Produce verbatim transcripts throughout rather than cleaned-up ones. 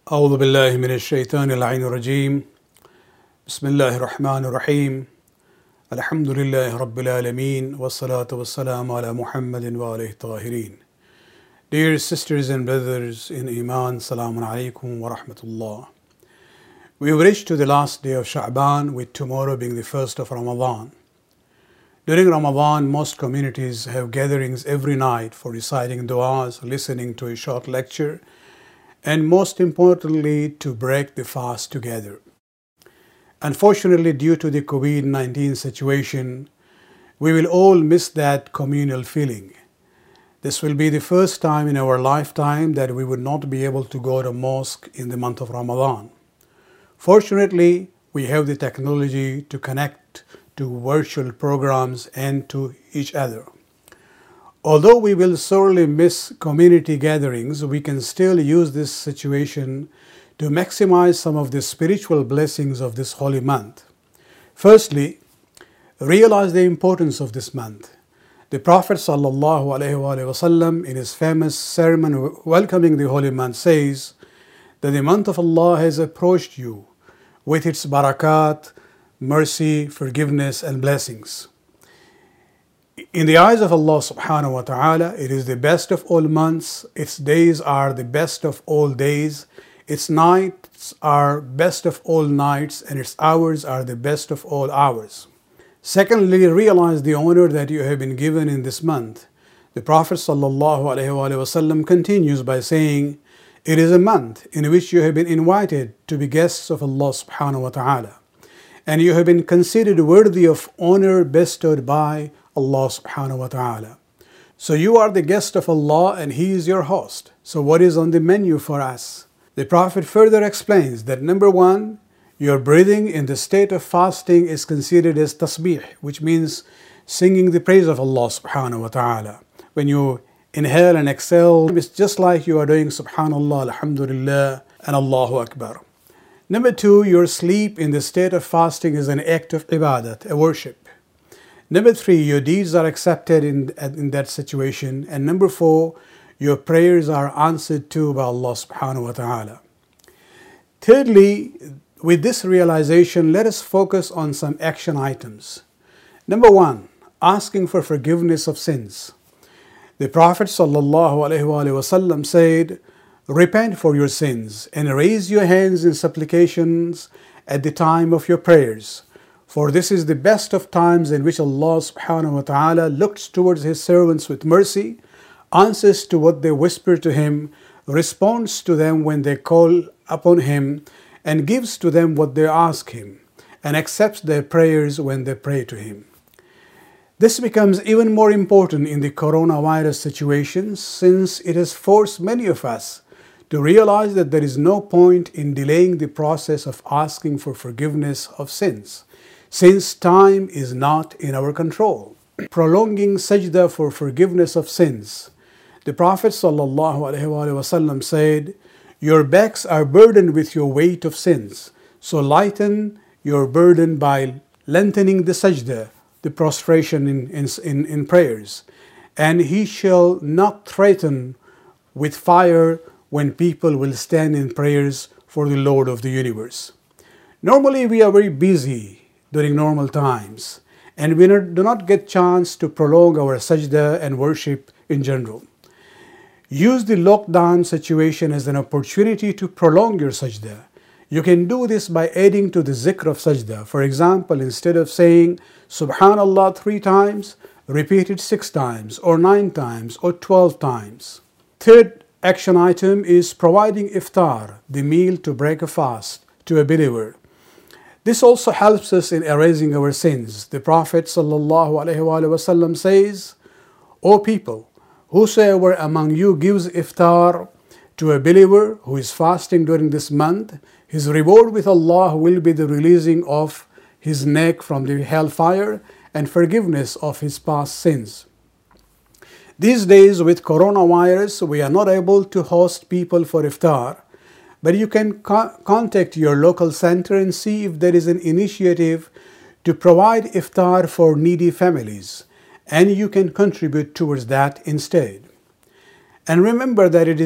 أعوذ بالله من الشيطان اللعين الرجيم بسم الله الرحمن الرحيم الحمد لله رب العالمين والصلاة والسلام على محمد وآله الطاهرين. Dear sisters and brothers in Iman, Salamun Alaikum wa Rahmatullah. We have reached to the last day of Sha'ban, with tomorrow being the first of Ramadan. During Ramadan, most communities have gatherings every night for reciting du'as, listening to a short lecture, and most importantly, to break the fast together. Unfortunately, due to the COVID nineteen situation, we will all miss that communal feeling. This will be the first time in our lifetime that we would not be able to go to mosque in the month of Ramadan. Fortunately, we have the technology to connect to virtual programs and to each other. Although we will sorely miss community gatherings, we can still use this situation to maximize some of the spiritual blessings of this holy month. Firstly, realize the importance of this month. The Prophet ﷺ, in his famous sermon welcoming the holy month, says that the month of Allah has approached you with its barakat, mercy, forgiveness, and blessings. In the eyes of Allah subhanahu wa ta'ala, it is the best of all months, its days are the best of all days, its nights are best of all nights, and its hours are the best of all hours. Secondly, realize the honor that you have been given in this month. The Prophet sallallahu alaihi wasallam continues by saying, it is a month in which you have been invited to be guests of Allah subhanahu wa ta'ala, and you have been considered worthy of honor bestowed by Allah subhanahu wa ta'ala. So you are the guest of Allah and He is your host. So what is on the menu for us? The Prophet further explains that number one, your breathing in the state of fasting is considered as tasbih, which means singing the praise of Allah subhanahu wa ta'ala. When you inhale and exhale, it's just like you are doing subhanallah, alhamdulillah, and Allahu Akbar. Number two, your sleep in the state of fasting is an act of ibadat, a worship. Number three, your deeds are accepted in, in that situation. And number four, your prayers are answered to by Allah subhanahu wa ta'ala. Thirdly, with this realization, let us focus on some action items. Number one, asking for forgiveness of sins. The Prophet sallallahu alaihi wasallam said, repent for your sins and raise your hands in supplications at the time of your prayers. For this is the best of times in which Allah subhanahu wa ta'ala looks towards His servants with mercy, answers to what they whisper to Him, responds to them when they call upon Him, and gives to them what they ask Him, and accepts their prayers when they pray to Him. This becomes even more important in the coronavirus situation, since it has forced many of us to realize that there is no point in delaying the process of asking for forgiveness of sins, since time is not in our control. Prolonging sajda for forgiveness of sins. The Prophet ﷺ said, your backs are burdened with your weight of sins, so lighten your burden by lengthening the sajda, the prostration in, in, in prayers, and He shall not threaten with fire when people will stand in prayers for the Lord of the universe. Normally we are very busy during normal times, and we do not get chance to prolong our sajda and worship in general. Use the lockdown situation as an opportunity to prolong your sajda. You can do this by adding to the zikr of sajda. For example, instead of saying subhanallah three times, repeat it six times, or nine times, or twelve times. Third action item is providing iftar, the meal to break a fast, to a believer. This also helps us in erasing our sins. The Prophet ﷺ says, O people, whosoever among you gives iftar to a believer who is fasting during this month, his reward with Allah will be the releasing of his neck from the hellfire and forgiveness of his past sins. These days with coronavirus, we are not able to host people for iftar, but you can co- contact your local center and see if there is an initiative to provide iftar for needy families, and you can contribute towards that instead. And remember that it is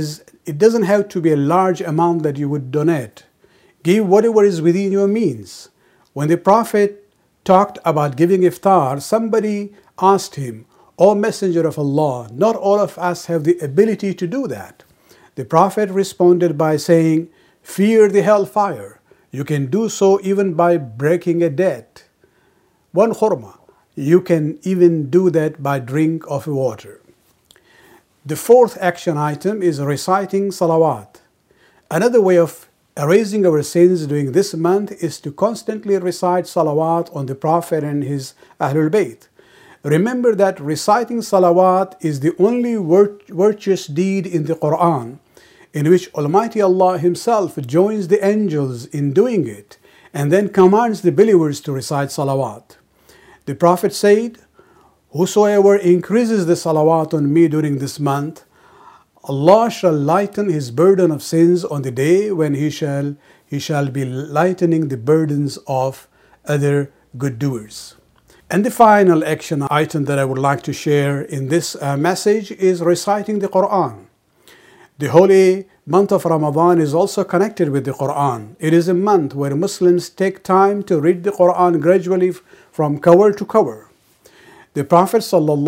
it doesn't have to be a large amount that you would donate. Give whatever is within your means. When the Prophet talked about giving iftar, somebody asked him, "O Messenger of Allah, not all of us have the ability to do that." The Prophet responded by saying, "Fear the hellfire. You can do so even by breaking a debt. One khurma. You can even do that by drink of water." The fourth action item is reciting salawat. Another way of erasing our sins during this month is to constantly recite salawat on the Prophet and his Ahlul Bayt. Remember that reciting salawat is the only virtuous deed in the Quran in which Almighty Allah Himself joins the angels in doing it and then commands the believers to recite salawat. The Prophet said, "Whosoever increases the salawat on me during this month, Allah shall lighten his burden of sins on the day when he shall, he shall be lightening the burdens of other good doers." And the final action item that I would like to share in this uh, message is reciting the Quran. The holy month of Ramadan is also connected with the Quran. It is a month where Muslims take time to read the Quran gradually from cover to cover. The Prophet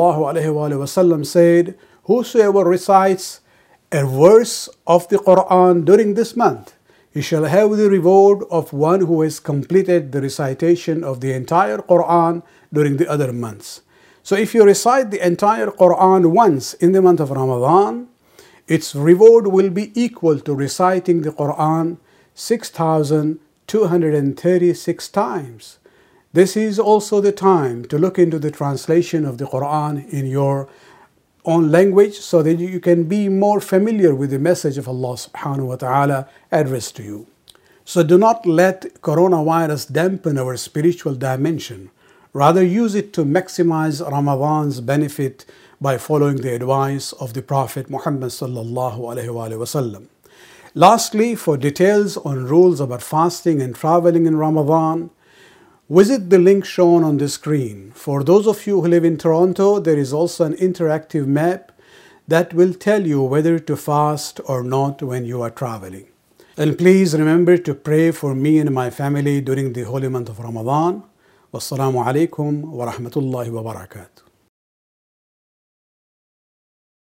ﷺ said, "Whosoever recites a verse of the Quran during this month, he shall have the reward of one who has completed the recitation of the entire Quran during the other months." So if you recite the entire Quran once in the month of Ramadan, its reward will be equal to reciting the Quran six thousand two hundred thirty-six times. This is also the time to look into the translation of the Quran in your own language so that you can be more familiar with the message of Allah subhanahu wa ta'ala addressed to you. So do not let coronavirus dampen our spiritual dimension. Rather use it to maximize Ramadan's benefit by following the advice of the Prophet Muhammad sallallahu alaihi wasallam. Lastly, for details on rules about fasting and traveling in Ramadan, visit the link shown on the screen. For those of you who live in Toronto, there is also an interactive map that will tell you whether to fast or not when you are traveling. And please remember to pray for me and my family during the holy month of Ramadan. Wassalamu alaikum wa rahmatullahi wa barakatuh.